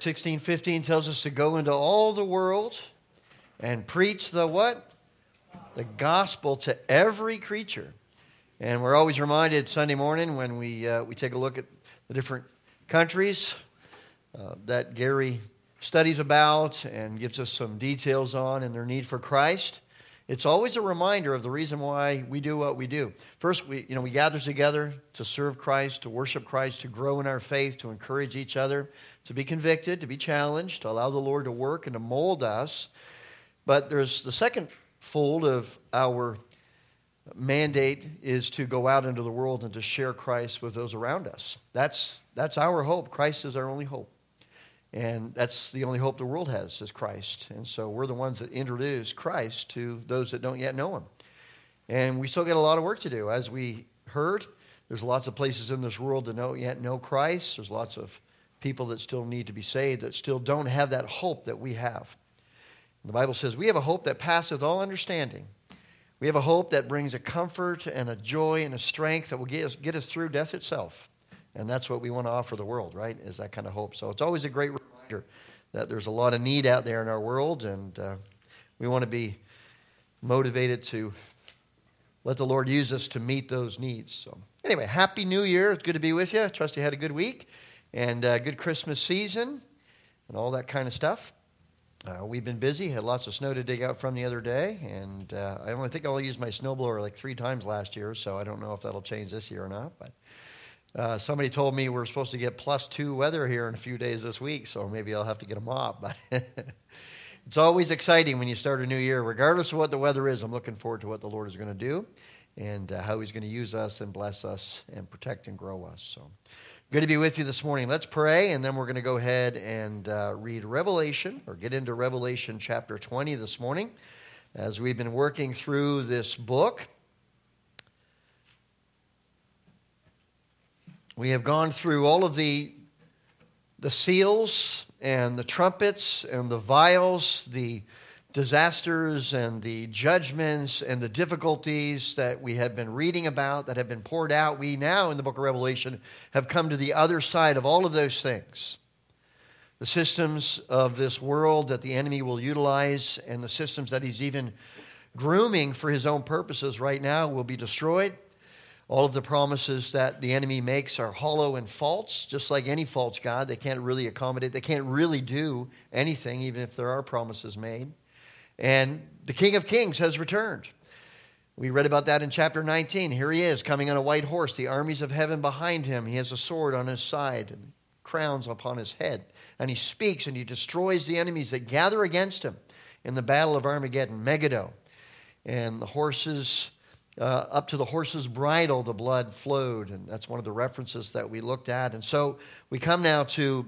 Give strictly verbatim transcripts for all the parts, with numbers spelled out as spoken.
sixteen fifteen tells us to go into all the world and preach the what? The gospel to every creature. And we're always reminded Sunday morning when we uh, we take a look at the different countries uh, that Gary studies about and gives us some details on and their need for Christ. It's always a reminder of the reason why we do what we do. First, we you know we gather together to serve Christ, to worship Christ, to grow in our faith, to encourage each other, to be convicted, to be challenged, to allow the Lord to work and to mold us. But there's the second fold of our mandate is to go out into the world and to share Christ with those around us. That's that's our hope. Christ is our only hope. And that's the only hope the world has is Christ. And so we're the ones that introduce Christ to those that don't yet know him. And we still got a lot of work to do. As we heard, there's lots of places in this world that don't yet know Christ. There's lots of people that still need to be saved, that still don't have that hope that we have. The Bible says we have a hope that passeth all understanding. We have a hope that brings a comfort and a joy and a strength that will get us, get us through death itself. And that's what we want to offer the world, right, is that kind of hope. So it's always a great reminder that there's a lot of need out there in our world, and uh, we want to be motivated to let the Lord use us to meet those needs. So anyway, Happy New Year. It's good to be with you. I trust you had a good week and a good Christmas season and all that kind of stuff. Uh, we've been busy, had lots of snow to dig out from the other day, and uh, I only think I only used my snowblower like three times last year, so I don't know if that'll change this year or not, but Uh, somebody told me we're supposed to get plus two weather here in a few days this week, so maybe I'll have to get a mop. But it's always exciting when you start a new year. Regardless of what the weather is, I'm looking forward to what the Lord is going to do and uh, how he's going to use us and bless us and protect and grow us. So good to be with you this morning. Let's pray, and then we're going to go ahead and uh, read Revelation, or get into Revelation chapter twenty this morning as we've been working through this book. We have gone through all of the, the seals and the trumpets and the vials, the disasters and the judgments and the difficulties that we have been reading about, that have been poured out. We now, in the book of Revelation, have come to the other side of all of those things. The systems of this world that the enemy will utilize and the systems that he's even grooming for his own purposes right now will be destroyed. All of the promises that the enemy makes are hollow and false, just like any false god. They can't really accommodate. They can't really do anything, even if there are promises made. And the King of Kings has returned. We read about that in chapter nineteen. Here he is, coming on a white horse, the armies of heaven behind him. He has a sword on his side and crowns upon his head. And he speaks and he destroys the enemies that gather against him in the battle of Armageddon, Megiddo. And the horses... Uh, up to the horse's bridle, the blood flowed, and that's one of the references that we looked at. And so we come now to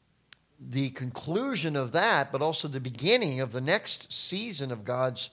the conclusion of that, but also the beginning of the next season of God's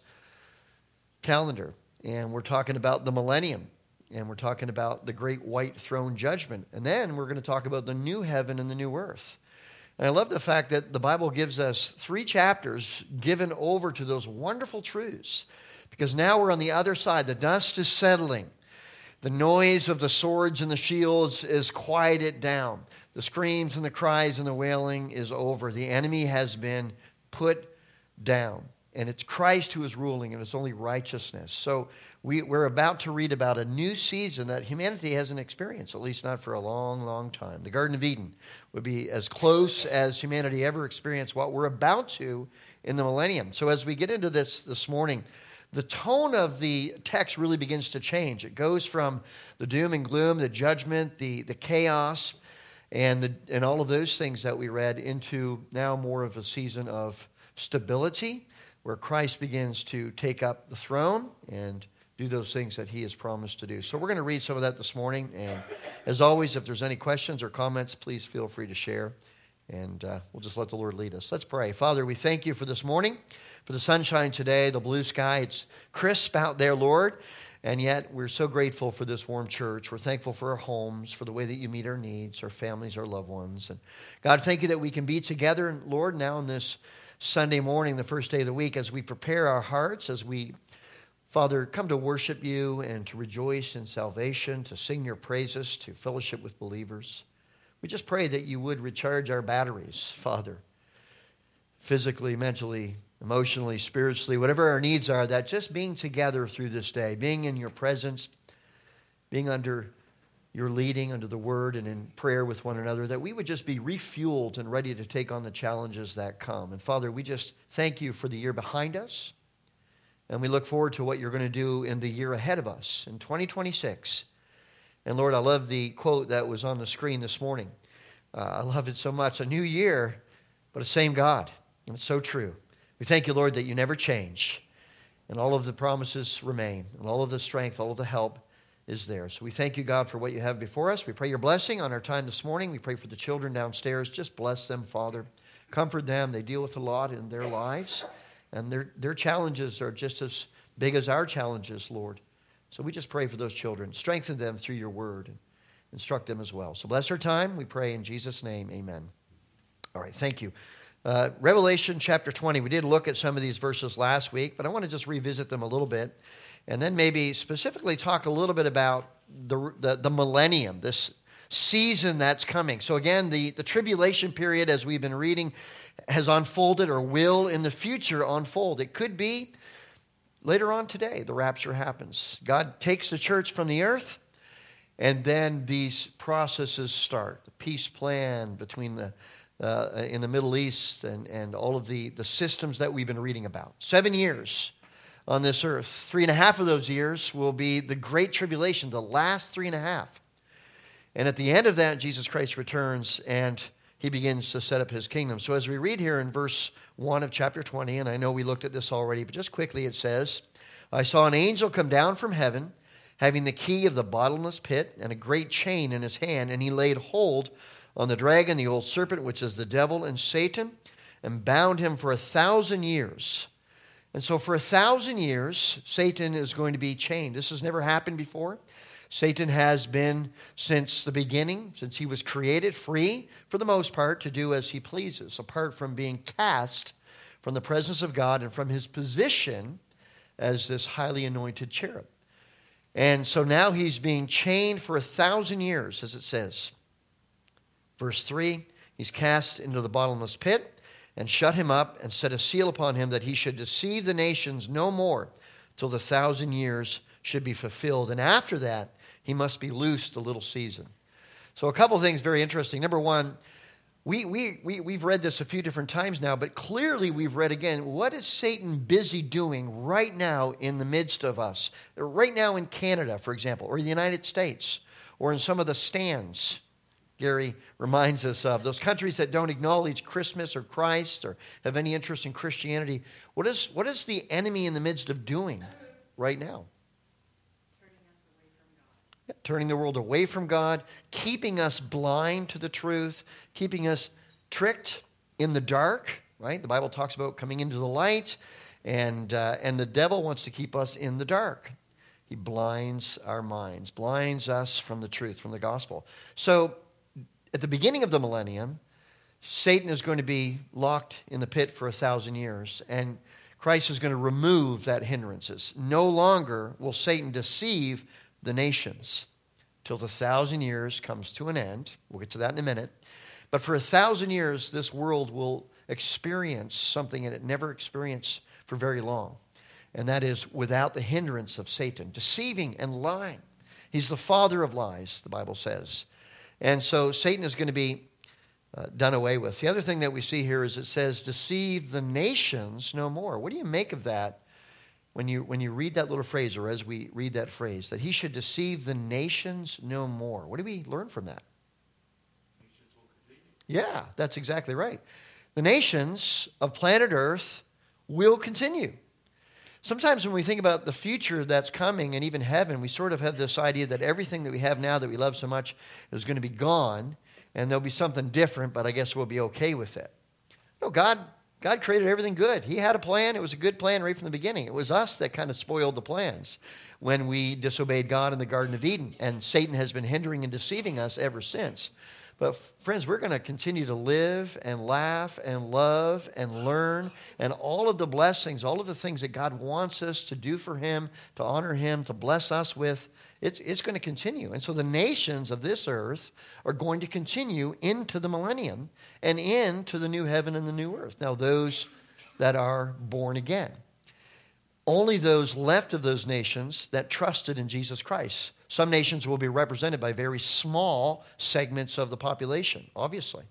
calendar. And we're talking about the millennium, and we're talking about the great white throne judgment. And then we're going to talk about the new heaven and the new earth. And I love the fact that the Bible gives us three chapters given over to those wonderful truths. Because now we're on the other side. The dust is settling. The noise of the swords and the shields is quieted down. The screams and the cries and the wailing is over. The enemy has been put down. And it's Christ who is ruling, and it's only righteousness. So we, we're about to read about a new season that humanity hasn't experienced, at least not for a long, long time. The Garden of Eden would be as close as humanity ever experienced what we're about to in the millennium. So as we get into this this morning, the tone of the text really begins to change. It goes from the doom and gloom, the judgment, the, the chaos, and, the, and all of those things that we read into now more of a season of stability, where Christ begins to take up the throne and do those things that he has promised to do. So we're going to read some of that this morning. And as always, if there's any questions or comments, please feel free to share. And uh, we'll just let the Lord lead us. Let's pray. Father, we thank you for this morning, for the sunshine today, the blue sky. It's crisp out there, Lord. And yet we're so grateful for this warm church. We're thankful for our homes, for the way that you meet our needs, our families, our loved ones. And God, thank you that we can be together, Lord, now on this Sunday morning, the first day of the week, as we prepare our hearts, as we, Father, come to worship you and to rejoice in salvation, to sing your praises, to fellowship with believers. We just pray that you would recharge our batteries, Father, physically, mentally, emotionally, spiritually, whatever our needs are, that just being together through this day, being in your presence, being under your leading, under the word and in prayer with one another, that we would just be refueled and ready to take on the challenges that come. And Father, we just thank you for the year behind us, and we look forward to what you're going to do in the year ahead of us, in twenty twenty-six. And Lord, I love the quote that was on the screen this morning. Uh, I love it so much. A new year, but the same God. And it's so true. We thank you, Lord, that you never change. And all of the promises remain. And all of the strength, all of the help is there. So we thank you, God, for what you have before us. We pray your blessing on our time this morning. We pray for the children downstairs. Just bless them, Father. Comfort them. They deal with a lot in their lives. And their, their challenges are just as big as our challenges, Lord. So we just pray for those children. Strengthen them through your word and instruct them as well. So bless our time. We pray in Jesus' name. Amen. All right, thank you. Uh, Revelation chapter twenty. We did look at some of these verses last week, but I want to just revisit them a little bit and then maybe specifically talk a little bit about the, the, the millennium, this season that's coming. So again, the, the tribulation period, as we've been reading, has unfolded or will in the future unfold. It could be later on today, the rapture happens. God takes the church from the earth, and then these processes start. The peace plan between the uh, in the Middle East and, and all of the, the systems that we've been reading about. Seven years on this earth. Three and a half of those years will be the Great Tribulation, the last three and a half. And at the end of that, Jesus Christ returns and he begins to set up his kingdom. So as we read here in verse one of chapter twenty, and I know we looked at this already, but just quickly it says, I saw an angel come down from heaven, having the key of the bottomless pit and a great chain in his hand, and he laid hold on the dragon, the old serpent, which is the devil and Satan, and bound him for a thousand years. And so for a thousand years, Satan is going to be chained. This has never happened before. Satan has been, since the beginning, since he was created, free, for the most part, to do as he pleases, apart from being cast from the presence of God and from his position as this highly anointed cherub. And so now he's being chained for a thousand years, as it says. Verse three, he's cast into the bottomless pit and shut him up and set a seal upon him that he should deceive the nations no more till the thousand years should be fulfilled. And after that, he must be loosed a little season. So a couple of things very interesting. Number one, we, we, we, we've read this a few different times now, but clearly we've read again, what is Satan busy doing right now in the midst of us? Right now in Canada, for example, or the United States, or in some of the stands Gary reminds us of, those countries that don't acknowledge Christmas or Christ or have any interest in Christianity. What is, what is the enemy in the midst of doing right now? Turning the world away from God, keeping us blind to the truth, keeping us tricked in the dark, right? The Bible talks about coming into the light, and, uh, and the devil wants to keep us in the dark. He blinds our minds, blinds us from the truth, from the gospel. So at the beginning of the millennium, Satan is going to be locked in the pit for a thousand years, and Christ is going to remove that hindrances. No longer will Satan deceive the nations till the thousand years comes to an end. We'll get to that in a minute. But for a thousand years, this world will experience something that it never experienced for very long. And that is without the hindrance of Satan, deceiving and lying. He's the father of lies, the Bible says. And so Satan is going to be uh, done away with. The other thing that we see here is it says, deceive the nations no more. What do you make of that? When you, when you read that little phrase, or as we read that phrase, that he should deceive the nations no more. What do we learn from that? Nations will continue. Yeah, that's exactly right. The nations of planet Earth will continue. Sometimes when we think about the future that's coming and even heaven, we sort of have this idea that everything that we have now that we love so much is going to be gone, and there'll be something different, but I guess we'll be okay with it. No, God... God created everything good. He had a plan. It was a good plan right from the beginning. It was us that kind of spoiled the plans when we disobeyed God in the Garden of Eden. And Satan has been hindering and deceiving us ever since. But friends, we're going to continue to live and laugh and love and learn, and all of the blessings, all of the things that God wants us to do for him, to honor him, to bless us with, it's, it's going to continue. And so the nations of this earth are going to continue into the millennium and into the new heaven and the new earth. Now, those that are born again. Only those left of those nations that trusted in Jesus Christ. Some nations will be represented by very small segments of the population, obviously.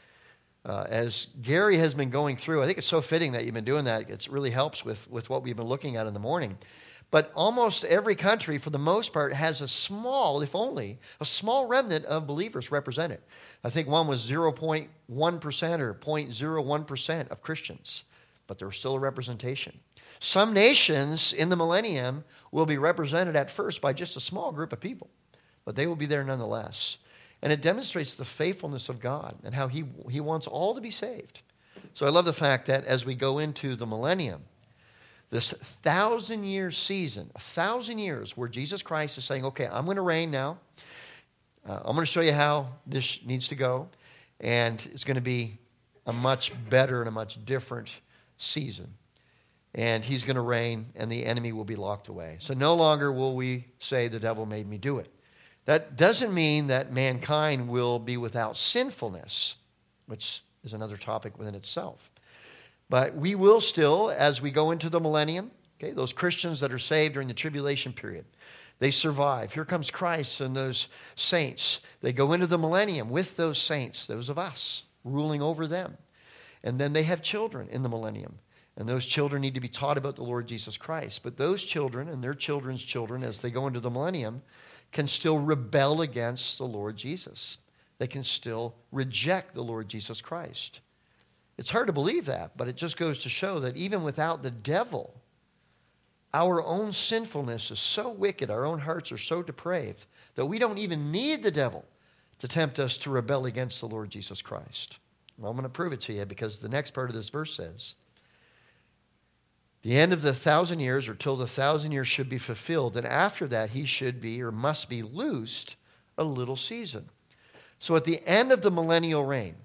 Uh, as Gary has been going through, I think it's so fitting that you've been doing that. It really helps with, with what we've been looking at in the morning. But almost every country, for the most part, has a small, if only, a small remnant of believers represented. I think one was zero point one percent or zero point zero one percent of Christians, but there's still a representation. Some nations in the millennium will be represented at first by just a small group of people, but they will be there nonetheless. And it demonstrates the faithfulness of God and how he, he wants all to be saved. So I love the fact that as we go into the millennium, this thousand-year season, a thousand years where Jesus Christ is saying, okay, I'm going to reign now. Uh, I'm going to show you how this needs to go. And it's going to be a much better and a much different season. And he's going to reign, and the enemy will be locked away. So no longer will we say the devil made me do it. That doesn't mean that mankind will be without sinfulness, which is another topic within itself. But we will still, as we go into the millennium, okay, those Christians that are saved during the tribulation period, they survive. Here comes Christ and those saints. They go into the millennium with those saints, those of us, ruling over them. And then they have children in the millennium. And those children need to be taught about the Lord Jesus Christ. But those children and their children's children, as they go into the millennium, can still rebel against the Lord Jesus. They can still reject the Lord Jesus Christ. It's hard to believe that, but it just goes to show that even without the devil, our own sinfulness is so wicked, our own hearts are so depraved, that we don't even need the devil to tempt us to rebel against the Lord Jesus Christ. Well, I'm going to prove it to you because the next part of this verse says, the end of the thousand years, or till the thousand years should be fulfilled, and after that he should be or must be loosed a little season. So at the end of the millennial reign,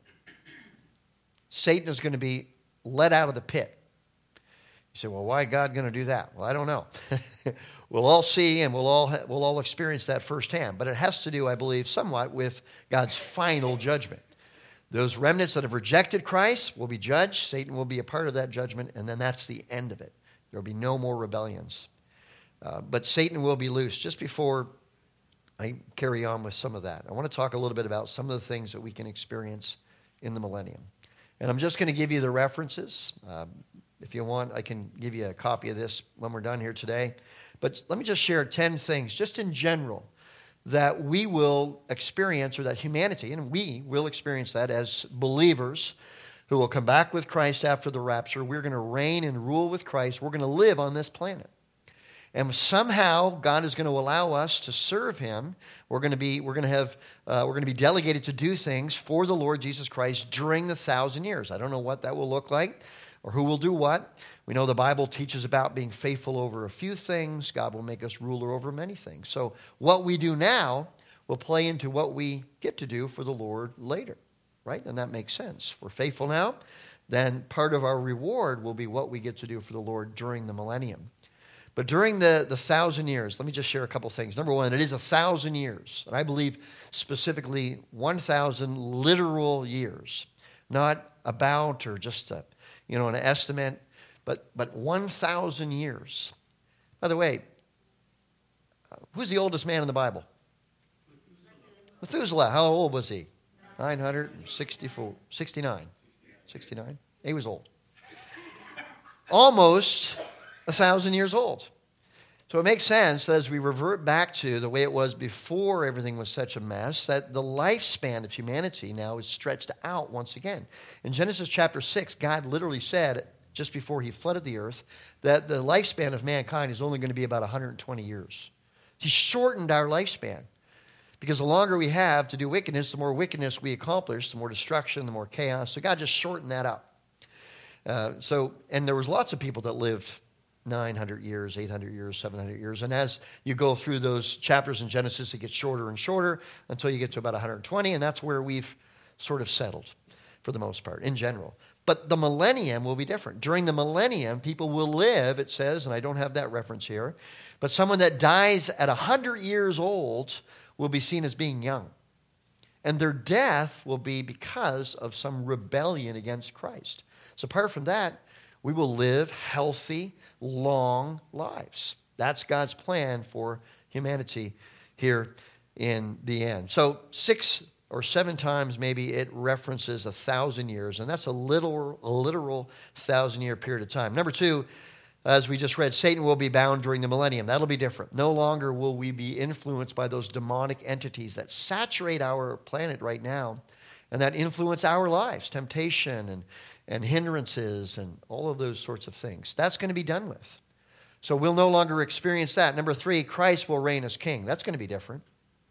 Satan is going to be let out of the pit. You say, well, why is God going to do that? Well, I don't know. We'll all see and we'll all, ha- we'll all experience that firsthand. But it has to do, I believe, somewhat with God's final judgment. Those remnants that have rejected Christ will be judged. Satan will be a part of that judgment, and then that's the end of it. There will be no more rebellions. Uh, but Satan will be loose. Just before I carry on with some of that, I want to talk a little bit about some of the things that we can experience in the millennium. And I'm just going to give you the references. Uh, if you want, I can give you a copy of this when we're done here today. But let me just share ten things, just in general, that we will experience, or that humanity, and we will experience that as believers who will come back with Christ after the rapture. We're going to reign and rule with Christ. We're going to live on this planet. And somehow God is going to allow us to serve him. We're going to be, we're going to have, uh, we're going to be delegated to do things for the Lord Jesus Christ during the thousand years. I don't know what that will look like or who will do what. We know the Bible teaches about being faithful over a few things. God will make us ruler over many things. So what we do now will play into what we get to do for the Lord later, right? And that makes sense. If we're faithful now, then part of our reward will be what we get to do for the Lord during the millennium. But during the, the thousand years, let me just share a couple things. Number one, it is a thousand years. And I believe specifically one thousand literal years. Not about or just a, you know, an estimate, but, but one thousand years. By the way, who's the oldest man in the Bible? Methuselah. How old was he? nine hundred sixty-four, sixty-nine. sixty-nine? He was old. Almost a thousand years old. So it makes sense that as we revert back to the way it was before everything was such a mess, that the lifespan of humanity now is stretched out once again. In Genesis chapter six, God literally said, just before he flooded the earth, that the lifespan of mankind is only going to be about one hundred twenty years. He shortened our lifespan. Because the longer we have to do wickedness, the more wickedness we accomplish, the more destruction, the more chaos. So God just shortened that up. Uh, so, and there was lots of people that lived nine hundred years, eight hundred years, seven hundred years. And as you go through those chapters in Genesis, it gets shorter and shorter until you get to about one hundred twenty, and that's where we've sort of settled for the most part, in general. But the millennium will be different. During the millennium, people will live, it says, and I don't have that reference here, but someone that dies at one hundred years old will be seen as being young. And their death will be because of some rebellion against Christ. So apart from that, we will live healthy, long lives. That's God's plan for humanity here in the end. So six or seven times maybe it references a thousand years, and that's a literal, a literal thousand-year period of time. Number two, as we just read, Satan will be bound during the millennium. That'll be different. No longer will we be influenced by those demonic entities that saturate our planet right now and that influence our lives, temptation and, and hindrances and all of those sorts of things. That's going to be done with. So we'll no longer experience that. Number three, Christ will reign as king. That's going to be different.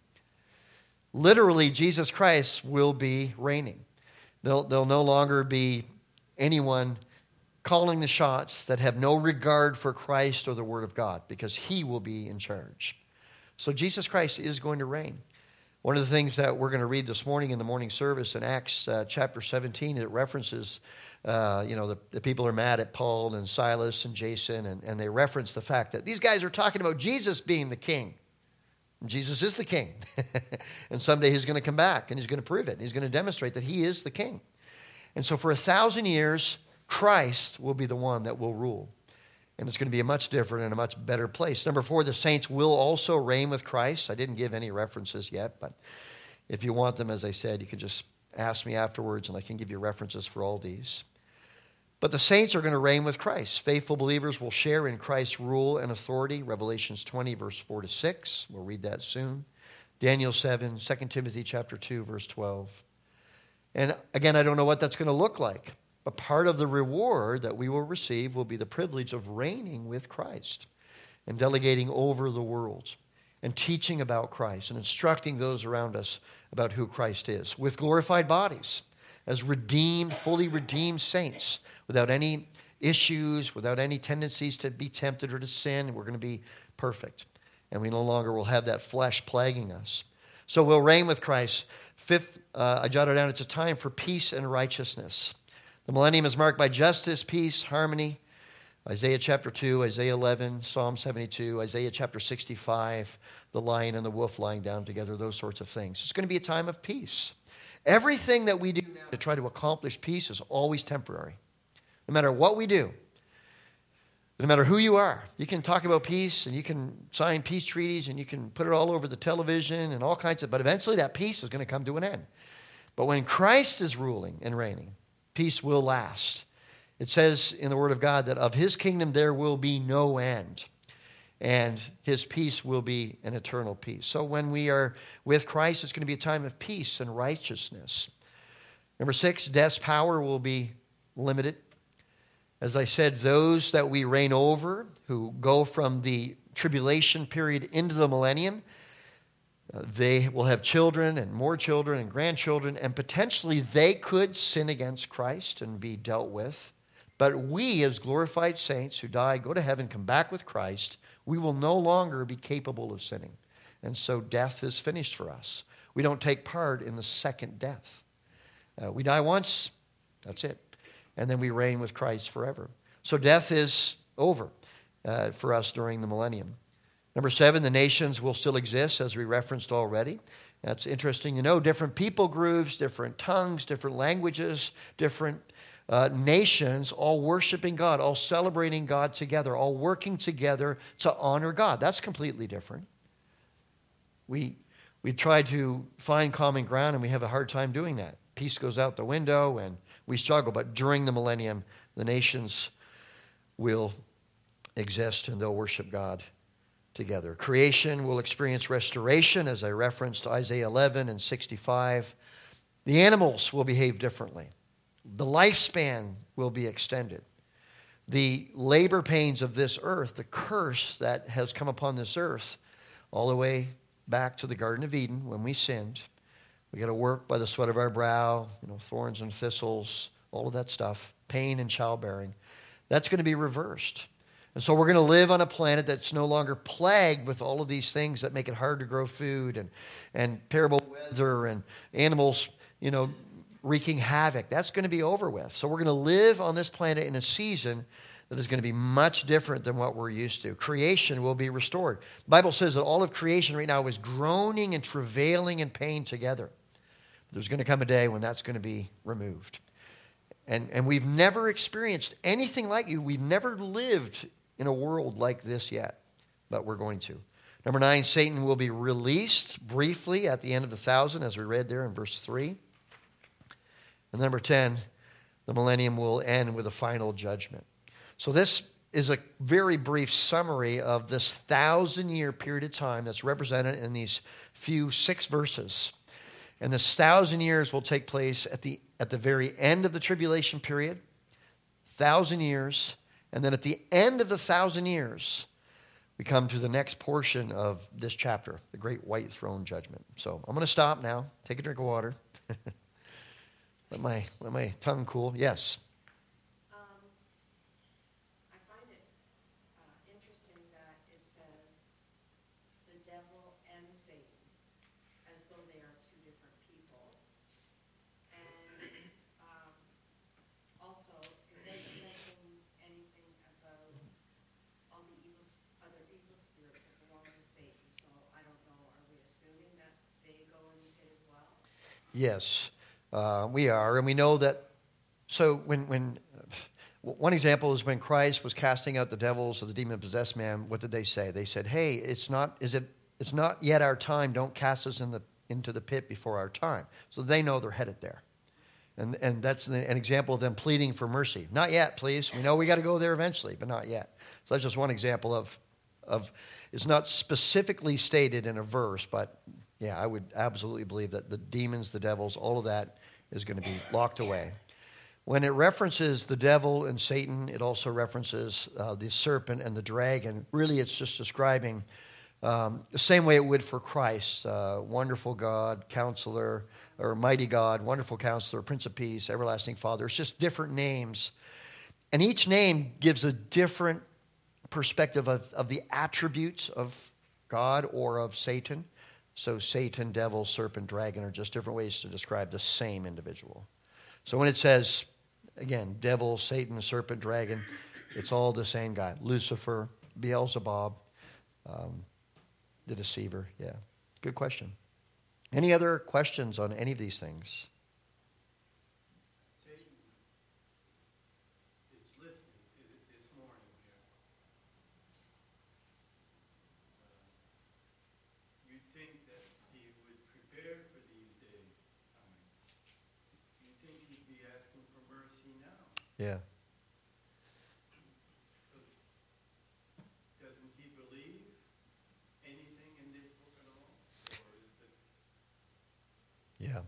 Literally, Jesus Christ will be reigning. There'll, there'll no longer be anyone calling the shots that have no regard for Christ or the Word of God, because he will be in charge. So Jesus Christ is going to reign. One of the things that we're going to read this morning in the morning service in Acts uh, chapter seventeen, it references, uh, you know, the, the people are mad at Paul and Silas and Jason, and, and they reference the fact that these guys are talking about Jesus being the king. And Jesus is the king. And someday he's going to come back and he's going to prove it. And he's going to demonstrate that he is the king. And so for a thousand years, Christ will be the one that will rule. And it's going to be a much different and a much better place. Number four, the saints will also reign with Christ. I didn't give any references yet, but if you want them, as I said, you can just ask me afterwards and I can give you references for all these. But the saints are going to reign with Christ. Faithful believers will share in Christ's rule and authority. Revelations twenty, verse four to six. We'll read that soon. Daniel seven, Second Timothy chapter two, verse twelve. And again, I don't know what that's going to look like. But part of the reward that we will receive will be the privilege of reigning with Christ and delegating over the world and teaching about Christ and instructing those around us about who Christ is with glorified bodies as redeemed, fully redeemed saints without any issues, without any tendencies to be tempted or to sin. We're going to be perfect. And we no longer will have that flesh plaguing us. So we'll reign with Christ. Fifth, uh, I jotted down, it's a time for peace and righteousness. The millennium is marked by justice, peace, harmony. Isaiah chapter two, Isaiah eleven, Psalm seventy-two, Isaiah chapter sixty-five, the lion and the wolf lying down together, those sorts of things. It's going to be a time of peace. Everything that we do now to try to accomplish peace is always temporary. No matter what we do, no matter who you are, you can talk about peace and you can sign peace treaties and you can put it all over the television and all kinds of, but eventually that peace is going to come to an end. But when Christ is ruling and reigning, peace will last. It says in the Word of God that of his kingdom there will be no end. And his peace will be an eternal peace. So when we are with Christ, it's going to be a time of peace and righteousness. Number six, death's power will be limited. As I said, those that we reign over, who go from the tribulation period into the millennium, uh, they will have children and more children and grandchildren, and potentially they could sin against Christ and be dealt with. But we, as glorified saints who die, go to heaven, come back with Christ, we will no longer be capable of sinning. And so death is finished for us. We don't take part in the second death. Uh, we die once, that's it. And then we reign with Christ forever. So death is over uh, for us during the millennium. Number seven, the nations will still exist, as we referenced already. That's interesting to know. Different people groups, different tongues, different languages, different uh, nations, all worshiping God, all celebrating God together, all working together to honor God. That's completely different. We, we try to find common ground, and we have a hard time doing that. Peace goes out the window, and we struggle. But during the millennium, the nations will exist, and they'll worship God together. Creation will experience restoration, as I referenced Isaiah eleven and sixty-five. The animals will behave differently. The lifespan will be extended. The labor pains of this earth, the curse that has come upon this earth, all the way back to the Garden of Eden when we sinned. We got to work by the sweat of our brow, you know, thorns and thistles, all of that stuff, pain and childbearing. That's going to be reversed. And so we're going to live on a planet that's no longer plagued with all of these things that make it hard to grow food and, and terrible weather and animals, you know, wreaking havoc. That's going to be over with. So we're going to live on this planet in a season that is going to be much different than what we're used to. Creation will be restored. The Bible says that all of creation right now is groaning and travailing in pain together. There's going to come a day when that's going to be removed. And, and we've never experienced anything like you. We've never lived in a world like this yet, but we're going to. Number nine, Satan will be released briefly at the end of the thousand, as we read there in verse three. And number ten, the millennium will end with a final judgment. So this is a very brief summary of this thousand-year period of time that's represented in these few six verses. And this thousand years will take place at the, at the very end of the tribulation period, thousand years. And then at the end of the thousand years, we come to the next portion of this chapter, the great white throne judgment. So I'm going to stop now, take a drink of water, let my let my tongue cool. Yes. Um, I find it uh, interesting that it says the devil and Satan, as though they are two different people, and um, also it doesn't mention anything about all the evil, other evil spirits that belong to Satan. So I don't know. Are we assuming that they go in the pit as well? Yes, uh, we are, and we know that. So when when uh, one example is when Christ was casting out the devils of the demon-possessed man. What did they say? They said, "Hey, it's not. Is it? It's not yet our time. Don't cast us in the into the pit before our time." So they know they're headed there. And and that's an example of them pleading for mercy. Not yet, please. We know we got to go there eventually, but not yet. So that's just one example of, of it's not specifically stated in a verse, but yeah, I would absolutely believe that the demons, the devils, all of that is going to be locked away. When it references the devil and Satan, it also references uh, the serpent and the dragon. Really, it's just describing um, the same way it would for Christ, uh, wonderful God, counselor, or mighty God, wonderful counselor, Prince of Peace, everlasting Father. It's just different names. And each name gives a different perspective of, of the attributes of God or of Satan. So Satan, devil, serpent, dragon are just different ways to describe the same individual. So when it says, again, devil, Satan, serpent, dragon, it's all the same guy. Lucifer, Beelzebub, um, the deceiver. Yeah, good question. Any other questions on any of these things? Satan is listening this morning here. Uh, you'd think that he would prepare for these days coming. You'd think he'd be asking for mercy now. Yeah. So, doesn't he believe anything in this book at all? Or is it Yeah.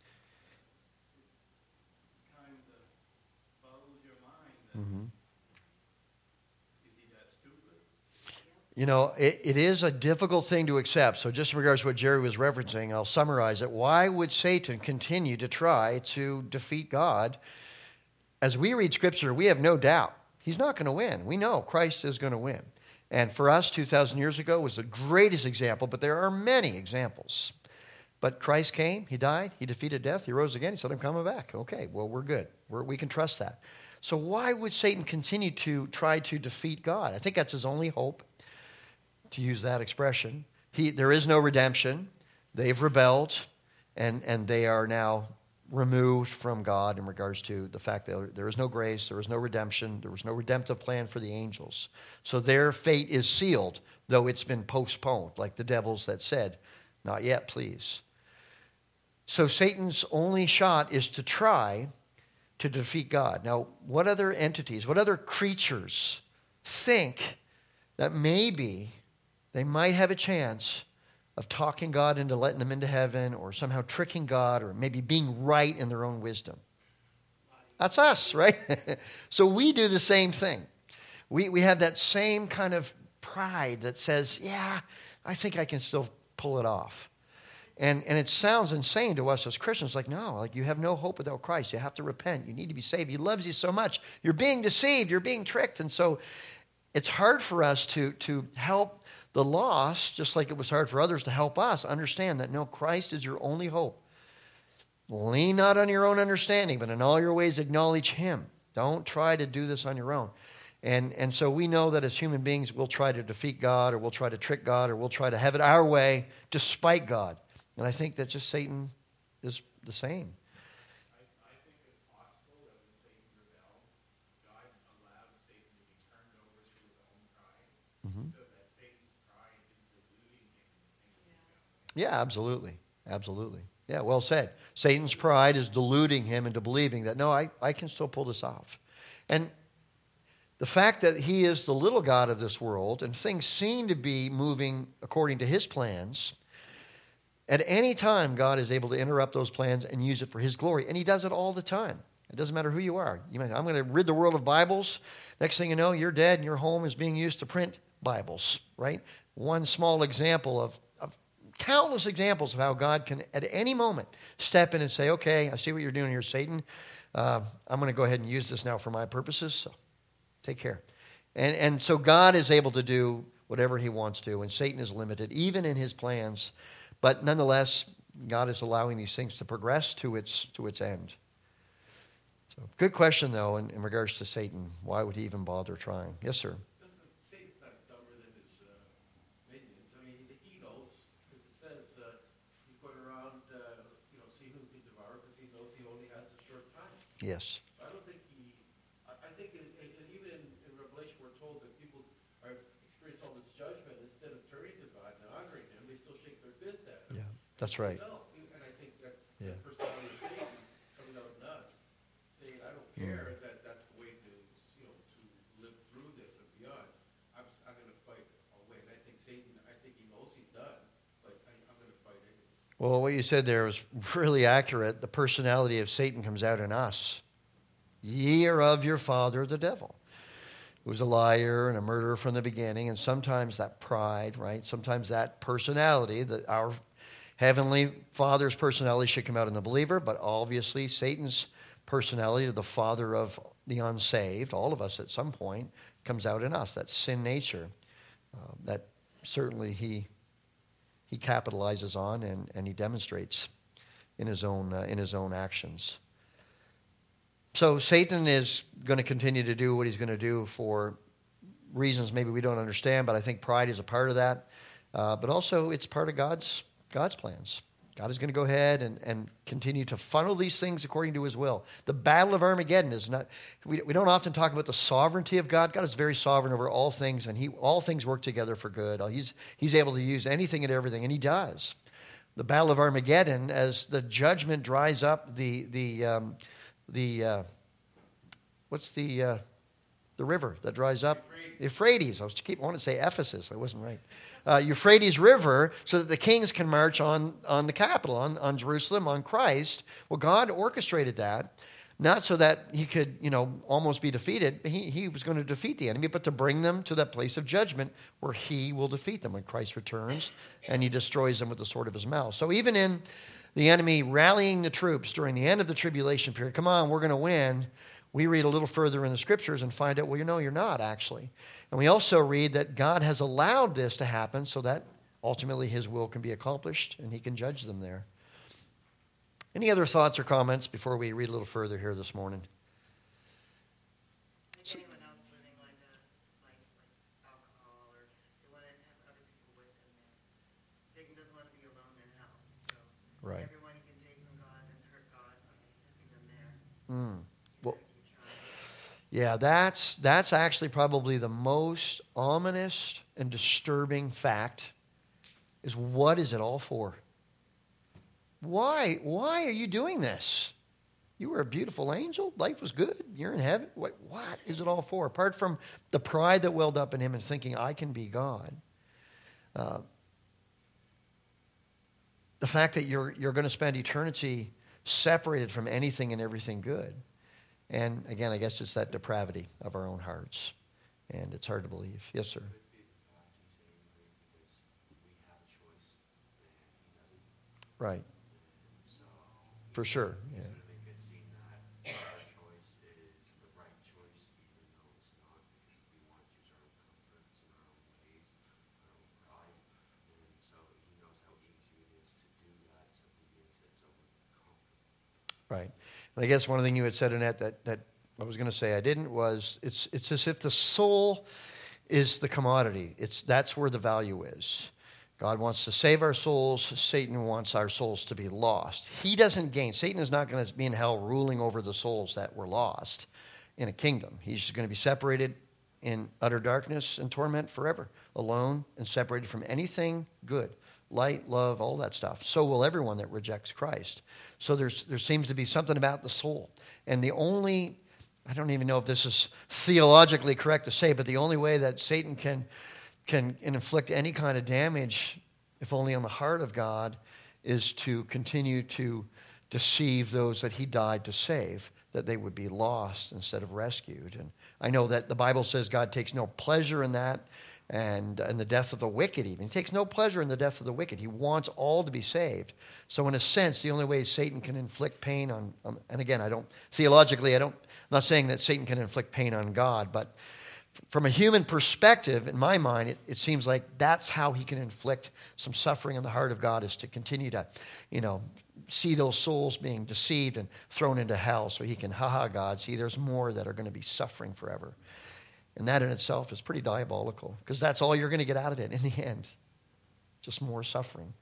kind of boggles your mind that Mm-hmm. is he that stupid? You know, it, it is a difficult thing to accept. So just in regards to what Jerry was referencing, I'll summarize it. Why would Satan continue to try to defeat God? As we read Scripture, we have no doubt he's not going to win. We know Christ is going to win. And for us, two thousand years ago was the greatest example, but there are many examples. But Christ came, he died, he defeated death, he rose again, he said, I'm coming back. Okay, well, we're good. We're, we can trust that. So why would Satan continue to try to defeat God? I think that's his only hope, to use that expression. He, there is no redemption. They've rebelled, and, and they are now removed from God in regards to the fact that there is no grace, there is no redemption, there was no redemptive plan for the angels. So their fate is sealed, though it's been postponed, like the devils that said, not yet, please. So Satan's only shot is to try to defeat God. Now, what other entities, what other creatures think that maybe they might have a chance of talking God into letting them into heaven, or somehow tricking God, or maybe being right in their own wisdom? That's us, right? So we do the same thing. We, we have that same kind of pride that says, yeah, I think I can still pull it off. And and it sounds insane to us as Christians, like, no, like you have no hope without Christ. You have to repent. You need to be saved. He loves you so much. You're being deceived. You're being tricked. And so it's hard for us to, to help the lost, just like it was hard for others to help us understand that, no, Christ is your only hope. Lean not on your own understanding, but in all your ways acknowledge him. Don't try to do this on your own. And, and so we know that as human beings, we'll try to defeat God, or we'll try to trick God, or we'll try to have it our way despite God. And I think that just Satan is the same. I, I think it's possible that when Satan rebelled, God allowed Satan to be turned over to his own pride, Mm-hmm. so that Satan's pride is deluding him into thinking he's God. Yeah, absolutely. Absolutely. Yeah, well said. Satan's pride is deluding him into believing that, no, I, I can still pull this off. And the fact that he is the little God of this world and things seem to be moving according to his plans, at any time God is able to interrupt those plans and use it for his glory. And he does it all the time. It doesn't matter who you are. You might, I'm going to rid the world of Bibles. Next thing you know, you're dead and your home is being used to print Bibles, right? One small example of, of countless examples of how God can at any moment step in and say, okay, I see what you're doing here, Satan. Uh, I'm going to go ahead and use this now for my purposes, so take care. And, and so God is able to do whatever he wants to, and Satan is limited, even in his plans. But nonetheless, God is allowing these things to progress to its, to its end. So, good question, though, in, in regards to Satan. Why would he even bother trying? Yes, sir. Satan's not dumber than his uh, minions. I mean, he knows, because it says uh, he's going around, uh, you know, see who he can devour, because he knows he only has a short time. Yes. I don't think he, I, I think, in, in, and even in, in Revelation, we're told that people are experience all this judgment. Instead of turning to God and honoring him, they still shake their fist at him. Yeah, that's right. No, and I think that's Yeah. the personality of Satan coming out nuts, saying, I don't care that that's the way to, you know, to live through this and beyond. I'm, s- I'm going to fight away. And I think Satan, I think he knows he's done, but I, I'm going to fight anyway. Well, what you said there was really accurate. The personality of Satan comes out in us. Ye are of your father, the devil, who was a liar and a murderer from the beginning. And sometimes that pride, right? Sometimes that personality, that our Heavenly Father's personality should come out in the believer, but obviously Satan's personality, the father of the unsaved, all of us at some point, comes out in us. That sin nature, uh, that certainly he he capitalizes on and, and he demonstrates in his own uh, in his own actions. So Satan is going to continue to do what he's going to do for reasons maybe we don't understand, but I think pride is a part of that. Uh, but also it's part of God's God's plans. God is going to go ahead and, and continue to funnel these things according to his will. The battle of Armageddon is not, we, we don't often talk about the sovereignty of God. God is very sovereign over all things, and he all things work together for good. He's, he's able to use anything and everything, and he does. The battle of Armageddon, as the judgment dries up the, the, um, the uh, what's the, uh, the river that dries up? Euphrates. I was keep I wanted to say Ephesus. I wasn't right. Uh, Euphrates River, so that the kings can march on, on the capital, on, on Jerusalem, on Christ. Well, God orchestrated that, not so that he could, you know, almost be defeated. He, he was going to defeat the enemy, but to bring them to that place of judgment where he will defeat them when Christ returns and he destroys them with the sword of his mouth. So even in the enemy rallying the troops during the end of the tribulation period, come on, we're going to win, we read a little further in the scriptures and find out, well, you know, you're not actually. And we also read that God has allowed this to happen so that ultimately his will can be accomplished and he can judge them there. Any other thoughts or comments before we read a little further here this morning? If anyone else living like a like like alcohol, or they want to have other people with them there, Satan doesn't want to be alone in hell. So Right. everyone he can take from God and hurt God by having them there. Mm. He's Well, gonna keep trying. yeah, that's that's actually probably the most ominous and disturbing fact is what is it all for? Why? Why are you doing this? You were a beautiful angel. Life was good. You're in heaven. What, what is it all for? Apart from the pride that welled up in him and thinking, I can be God. Uh, the fact that you're, you're going to spend eternity separated from anything and everything good. And again, I guess it's that depravity of our own hearts. And it's hard to believe. Yes, sir. Right. For sure. Yeah. Right. And I guess one thing you had said, Annette, that, that I was going to say I didn't, was it's it's as if the soul is the commodity. It's that's where the value is. God wants to save our souls. Satan wants our souls to be lost. He doesn't gain. Satan is not going to be in hell ruling over the souls that were lost in a kingdom. He's going to be separated in utter darkness and torment forever, alone and separated from anything good, light, love, all that stuff. So will everyone that rejects Christ. So there's there seems to be something about the soul. And the only, I don't even know if this is theologically correct to say, but the only way that Satan can can inflict any kind of damage, if only on the heart of God, is to continue to deceive those that he died to save, that they would be lost instead of rescued. And I know that the Bible says God takes no pleasure in that, and in the death of the wicked even. He takes no pleasure in the death of the wicked. He wants all to be saved. So in a sense, the only way Satan can inflict pain on, on and again, I don't, theologically, I don't, I'm not saying that Satan can inflict pain on God, but from a human perspective, in my mind, it, it seems like that's how he can inflict some suffering in the heart of God, is to continue to, you know, see those souls being deceived and thrown into hell so he can, ha-ha, God, see, there's more that are going to be suffering forever. And that in itself is pretty diabolical, because that's all you're going to get out of it in the end, just more suffering.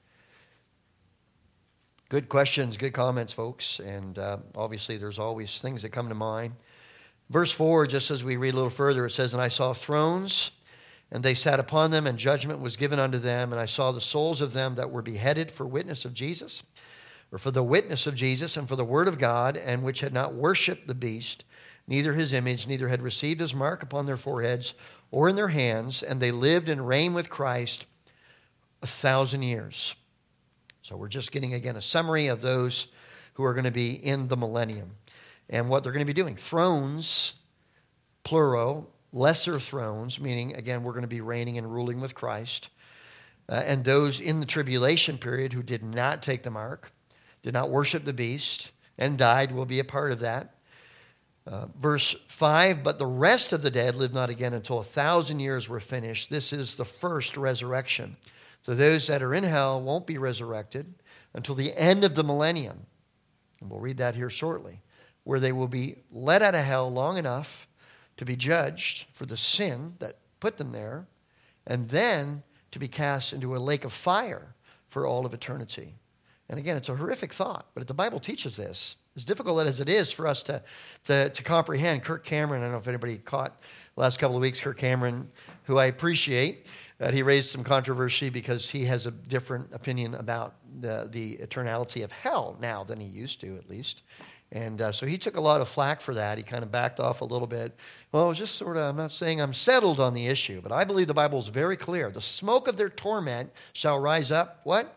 Good questions, good comments, folks, and uh, obviously there's always things that come to mind. Verse four, just as we read a little further, it says, "And I saw thrones, and they sat upon them, and judgment was given unto them. And I saw the souls of them that were beheaded for witness of Jesus, or for the witness of Jesus, and for the word of God, and which had not worshipped the beast, neither his image, neither had received his mark upon their foreheads or in their hands. And they lived and reigned with Christ a thousand years." So we're just getting, again, a summary of those who are going to be in the millennium and what they're going to be doing. Thrones, plural, lesser thrones, meaning, again, we're going to be reigning and ruling with Christ. Uh, and those in the tribulation period who did not take the mark, did not worship the beast, and died will be a part of that. Uh, verse five, "But the rest of the dead lived not again until a thousand years were finished. This is the first resurrection. So those that are in hell won't be resurrected until the end of the millennium." And we'll read that here shortly, where they will be let out of hell long enough to be judged for the sin that put them there, and then to be cast into a lake of fire for all of eternity. And again, it's a horrific thought, but if the Bible teaches this, as difficult as it is for us to, to, to comprehend, Kirk Cameron, I don't know if anybody caught the last couple of weeks, Kirk Cameron, who I appreciate, that he raised some controversy because he has a different opinion about the, the eternality of hell now than he used to, at least. And uh, so he took a lot of flack for that. He kind of backed off a little bit. Well, it was just sort of, I'm not saying I'm settled on the issue, but I believe the Bible is very clear. The smoke of their torment shall rise up, what?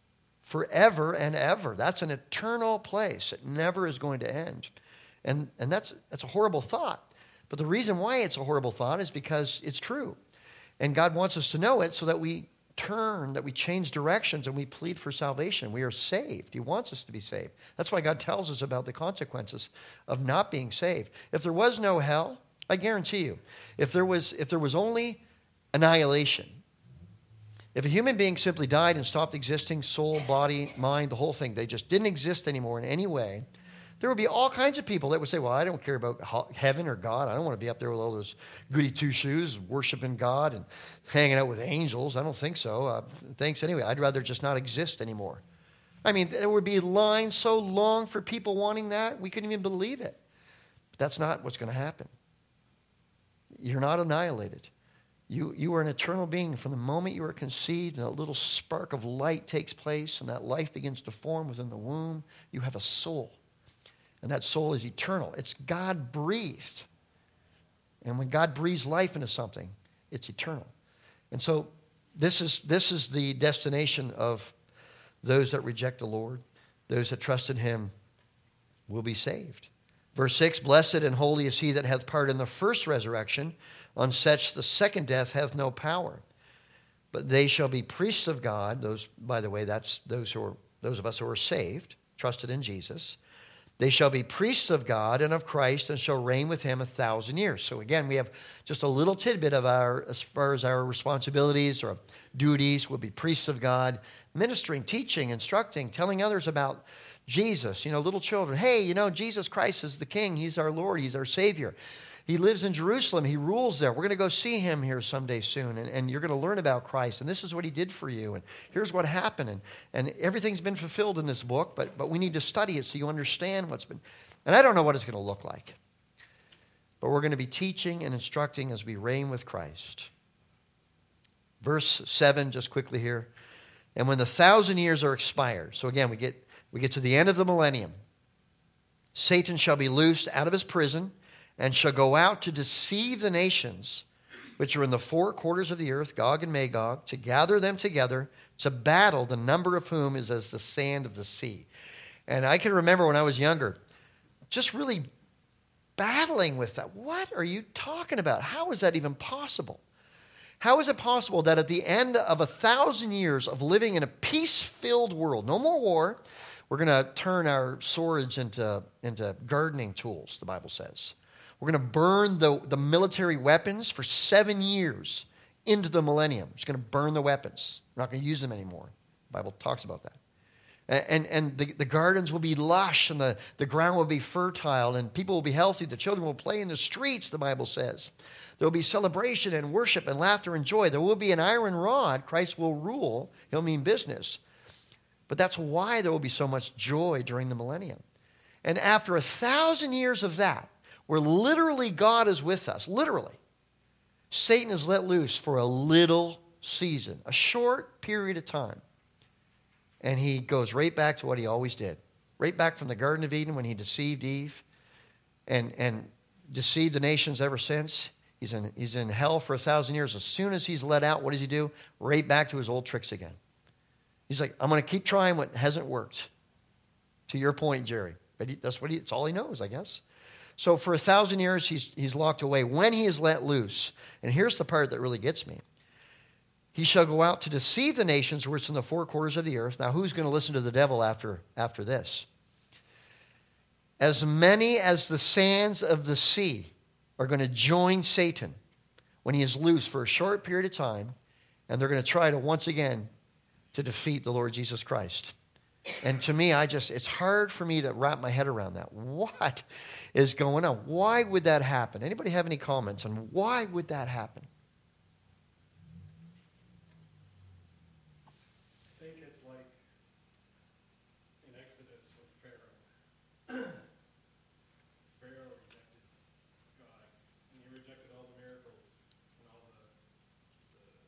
Forever and ever. That's an eternal place. It never is going to end. And, and that's, that's a horrible thought. But the reason why it's a horrible thought is because it's true. And God wants us to know it so that we turn, that we change directions, and we plead for salvation. We are saved. He wants us to be saved. That's why God tells us about the consequences of not being saved. If there was no hell, I guarantee you, if there was, if there was only annihilation, if a human being simply died and stopped existing, soul, body, mind, the whole thing, they just didn't exist anymore in any way, there would be all kinds of people that would say, well, I don't care about heaven or God. I don't want to be up there with all those goody two-shoes, worshiping God and hanging out with angels. I don't think so. Uh, thanks anyway. I'd rather just not exist anymore. I mean, there would be lines so long for people wanting that, we couldn't even believe it. But that's not what's going to happen. You're not annihilated. You, you are an eternal being from the moment you are conceived, and a little spark of light takes place, and that life begins to form within the womb. You have a soul. And that soul is eternal. It's God-breathed. And when God breathes life into something, it's eternal. And so this is, this is the destination of those that reject the Lord. Those that trust in him will be saved. Verse six, "Blessed and holy is he that hath part in the first resurrection. On such the second death hath no power. But they shall be priests of God." Those, by the way, that's those who are those of us who are saved, trusted in Jesus. "They shall be priests of God and of Christ, and shall reign with him a thousand years." So again, we have just a little tidbit of our, as far as our responsibilities or duties. We'll be priests of God, ministering, teaching, instructing, telling others about Jesus, you know, little children. Hey, you know, Jesus Christ is the King. He's our Lord. He's our Savior. He lives in Jerusalem. He rules there. We're going to go see him here someday soon. And, and you're going to learn about Christ. And this is what he did for you. And here's what happened. And, and everything's been fulfilled in this book. But, but we need to study it so you understand what's been. And I don't know what it's going to look like. But we're going to be teaching and instructing as we reign with Christ. Verse seven, just quickly here. And when the thousand years are expired. So again, we get, we get to the end of the millennium. Satan shall be loosed out of his prison and shall go out to deceive the nations which are in the four quarters of the earth, Gog and Magog, to gather them together to battle, the number of whom is as the sand of the sea. And I can remember when I was younger, just really battling with that. What are you talking about? How is that even possible? How is it possible that at the end of a thousand years of living in a peace-filled world, no more war, we're going to turn our swords into, into gardening tools, the Bible says. We're going to burn the, the military weapons for seven years into the millennium. We're just going to burn the weapons. We're not going to use them anymore. The Bible talks about that. And, and the, the gardens will be lush, and the, the ground will be fertile, and people will be healthy. The children will play in the streets, the Bible says. There will be celebration and worship and laughter and joy. There will be an iron rod. Christ will rule. He'll mean business. But that's why there will be so much joy during the millennium. And after a thousand years of that, where literally God is with us, literally, Satan is let loose for a little season, a short period of time. And he goes right back to what he always did. Right back from the Garden of Eden when he deceived Eve and, and deceived the nations ever since. He's in, he's in hell for a thousand years. As soon as he's let out, what does he do? Right back to his old tricks again. He's like, I'm going to keep trying what hasn't worked. To your point, Jerry. But he, that's what he, it's all he knows, I guess. So for a thousand years, he's, he's locked away. When he is let loose, and here's the part that really gets me. He shall go out to deceive the nations which are in the four quarters of the earth. Now, who's going to listen to the devil after, after this? As many as the sands of the sea are going to join Satan when he is loose for a short period of time, and they're going to try to once again to defeat the Lord Jesus Christ. And to me, I just, it's hard for me to wrap my head around that. What is going on? Why would that happen? Anybody have any comments on why would that happen? I think it's like in Exodus with Pharaoh. Pharaoh rejected God, and he rejected all the miracles and all the, the uh,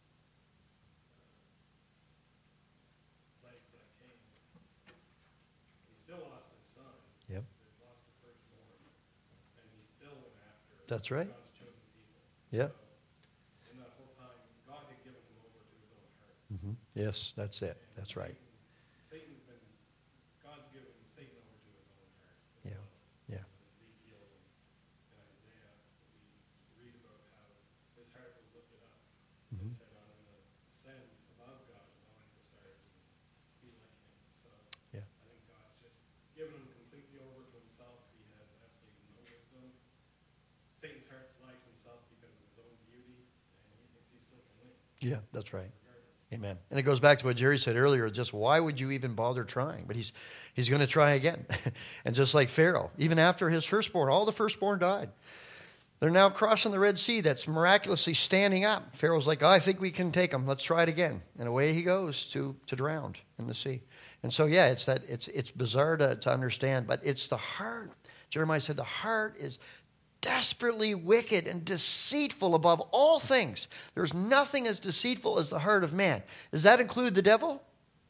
plagues that came. He still lost his son. Yep. He lost the firstborn, and he still went after That's right. God's chosen people. Yep. So, in that whole time, God had given him over to his own heart. Mm-hmm. Yes, that's it. That's right. Satan, Satan's been, God's given Satan over to his own heart. Yeah. Yeah. Ezekiel and Isaiah, we read about how his heart was lifted up. Mhm. It said, I'm going to ascend above God and all like the stars and be like him. So Yeah. I think God's just given him completely over to himself. He has absolutely no wisdom. Satan's heart's lied to himself because of his own beauty, and he thinks he still can win. Yeah, that's right. Regardless. Amen. And it goes back to what Jerry said earlier, just why would you even bother trying? But he's he's going to try again. And just like Pharaoh, even after his firstborn, all the firstborn died. They're now crossing the Red Sea that's miraculously standing up. Pharaoh's like, oh, I think we can take them. Let's try it again. And away he goes to, to drown in the sea. And so, yeah, it's that it's it's bizarre to, to understand, but it's the heart. Jeremiah said the heart is desperately wicked and deceitful above all things. There's nothing as deceitful as the heart of man. Does that include the devil?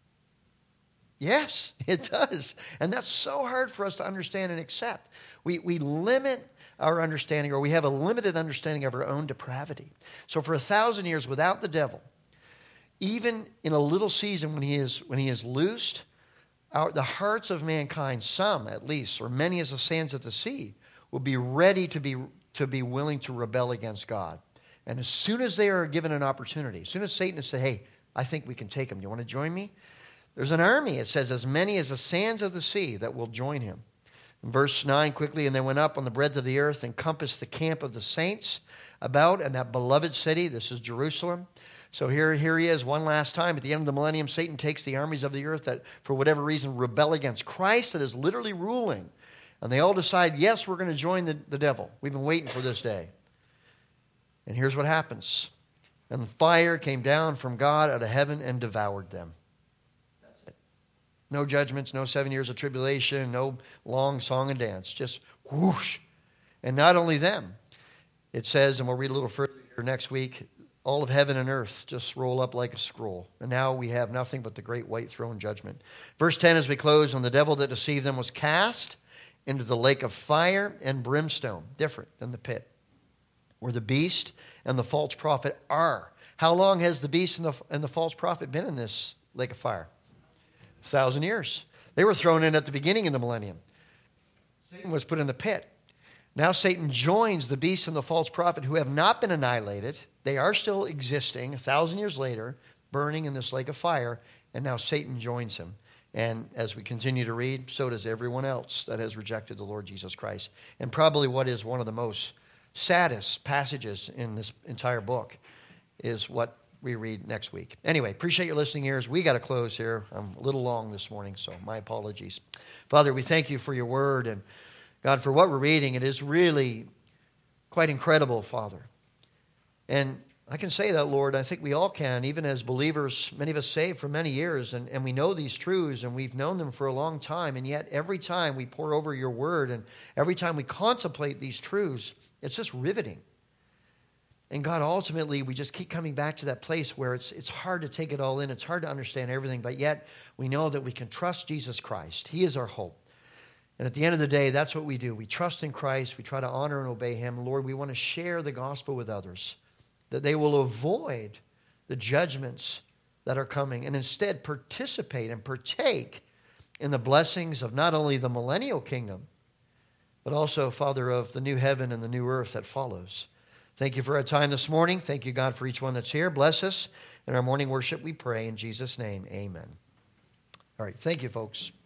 Yes, it does. And that's so hard for us to understand and accept. We, we limit our understanding, or we have a limited understanding of our own depravity. So for a thousand years without the devil, even in a little season when he is, when he is loosed, our, the hearts of mankind, some at least, or many as the sands of the sea, will be ready to be, to be willing to rebel against God. And as soon as they are given an opportunity, as soon as Satan has said, hey, I think we can take him. You want to join me? There's an army, it says, as many as the sands of the sea that will join him. In verse nine, quickly, and they went up on the breadth of the earth and compassed the camp of the saints about, and that beloved city, this is Jerusalem, So here, here he is one last time. At the end of the millennium, Satan takes the armies of the earth that, for whatever reason, rebel against Christ that is literally ruling. And they all decide, yes, we're going to join the, the devil. We've been waiting for this day. And here's what happens. And fire came down from God out of heaven and devoured them. That's it. No judgments, no seven years of tribulation, no long song and dance. Just whoosh. And not only them. It says, and we'll read a little further here next week, all of heaven and earth just roll up like a scroll. And now we have nothing but the great white throne judgment. Verse ten as we close, and the devil that deceived them was cast into the lake of fire and brimstone, different than the pit, where the beast and the false prophet are. How long has the beast and the, and the false prophet been in this lake of fire? A thousand years. They were thrown in at the beginning of the millennium. Satan was put in the pit. Now Satan joins the beast and the false prophet who have not been annihilated. They are still existing a thousand years later, burning in this lake of fire, and now Satan joins him. And as we continue to read, so does everyone else that has rejected the Lord Jesus Christ. And probably what is one of the most saddest passages in this entire book is what we read next week. Anyway, appreciate your listening ears. We got to close here. I'm a little long this morning, so my apologies. Father, we thank you for your word, and God, for what we're reading. It is really quite incredible, Father. And I can say that, Lord, I think we all can, even as believers, many of us saved for many years, and, and we know these truths, and we've known them for a long time, and yet every time we pour over your word, and every time we contemplate these truths, it's just riveting. And God, ultimately, we just keep coming back to that place where it's it's hard to take it all in, it's hard to understand everything, but yet we know that we can trust Jesus Christ. He is our hope. And at the end of the day, that's what we do. We trust in Christ, we try to honor and obey him. Lord, we want to share the gospel with others, that they will avoid the judgments that are coming and instead participate and partake in the blessings of not only the millennial kingdom, but also, Father, of the new heaven and the new earth that follows. Thank you for our time this morning. Thank you, God, for each one that's here. Bless us in our morning worship, we pray. In Jesus' name, amen. All right, thank you, folks.